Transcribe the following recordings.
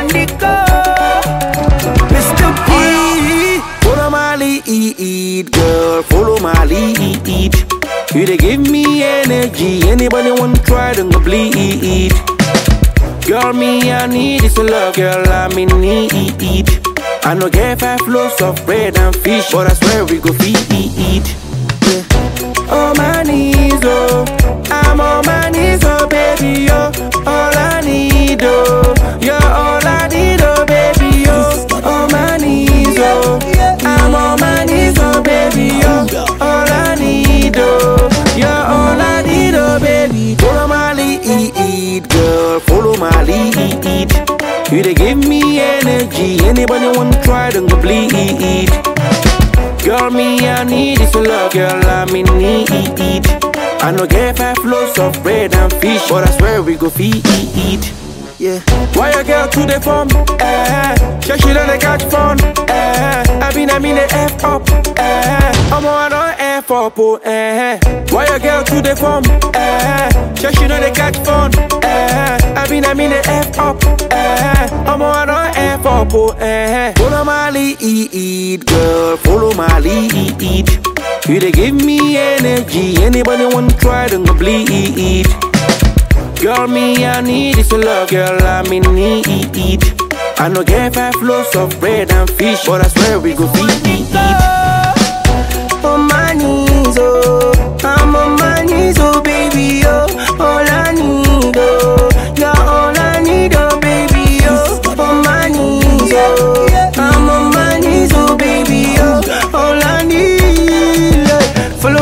on the go. Mr. P, follow my lead, girl, follow my lead. You they give me energy, anybody want to try, don't go bleed. Girl, me, I need this love, girl, I'm in need. I no get 5 loaves of bread and fish, but I swear we go feed. Yeah. On my knees, oh, I'm on my knees, oh, baby, oh. All I need, oh, you're all I need, oh, baby, oh. On my knees, oh, I'm on my knees, oh, baby, oh. All I need, oh, you're all I need, oh, baby. Follow my lead, girl, follow my lead. You they give me energy, anybody want to try, don't go bleed. Girl, me, I need this love, girl, I'm in need. I no get 5 loaves of bread and fish, but I swear we go feed. Yeah. Why your girl to the phone? Sure she don't catch phone. I mean the F up. I'm on F up. Why your girl to the phone? Sure she don't catch phone. I mean the F up. I'm on F up. Follow my lead, girl, follow my lead. You they give me energy, anybody want to try, don't go bleed. Girl, me, I need this love, girl, I'm in need. I no get 5 loaves of bread and fish, but I swear we go feed. On my knees, oh, I'm on my knees, oh, baby, oh. All I need, oh, you're all I need, oh, baby, oh. On my knees, oh, I'm on my knees, oh, baby, oh. All I need, follow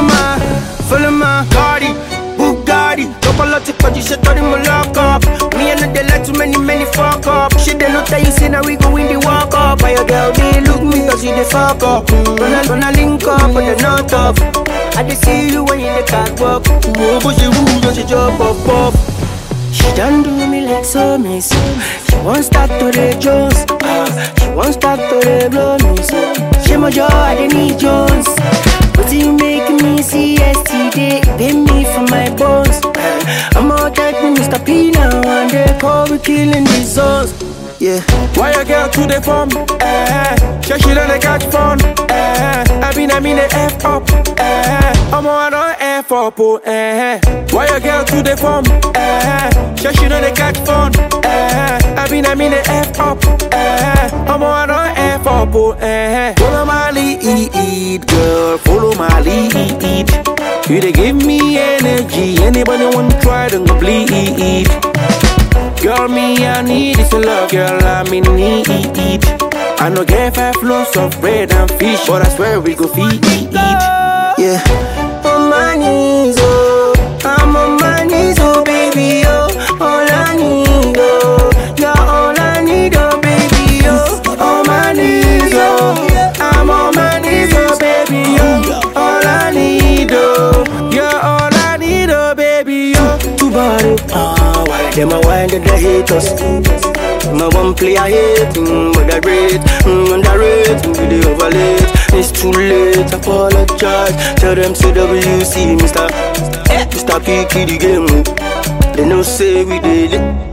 my Cardi, Bugatti. Topologic position, turn him a lock up. Me and they like too many fuck up. Shit, they look at you, say now we go in the walk up. By your girl, they look me cause you the fuck up. Gonna link up, but they're not tough. I just see you when you the catwalk. Whoa, but she jump up. She done do me like so miss. She won't start to the Jones. She won't start to the blow me so. She my jaw, I didn't need Jones. But you make me see yesterday, pay me for my bones. I'm out like me, Mr. P now, and they call me killing these zones. Yeah. Why your girl to the phone? Sure she don't catch phone. I mean the F up. I'm on F up. Why your girl to the phone? Sure she don't catch phone. I mean the F up. I'm on F up. Follow my lead, girl, follow my lead. You they give me energy, anybody want to try, don't go bleed. Girl, me, I need this love, girl, I'm in need. I no get 5 loaves of bread and fish, but I swear we go feed. Yeah. On my knees, oh, I'm on my knees, oh, baby, oh. All I need, oh, you're all I need, oh, baby, oh. On my knees, oh, I'm on my knees, oh, baby, oh. All I need, oh, you're all I need, oh, baby, oh. Too bad, why them a wind and they hate us? My one play I hate, but I rate, underrate, we they overlate. It's too late, apologize. Tell them CWC, Mr. P, the game. They no say we did it.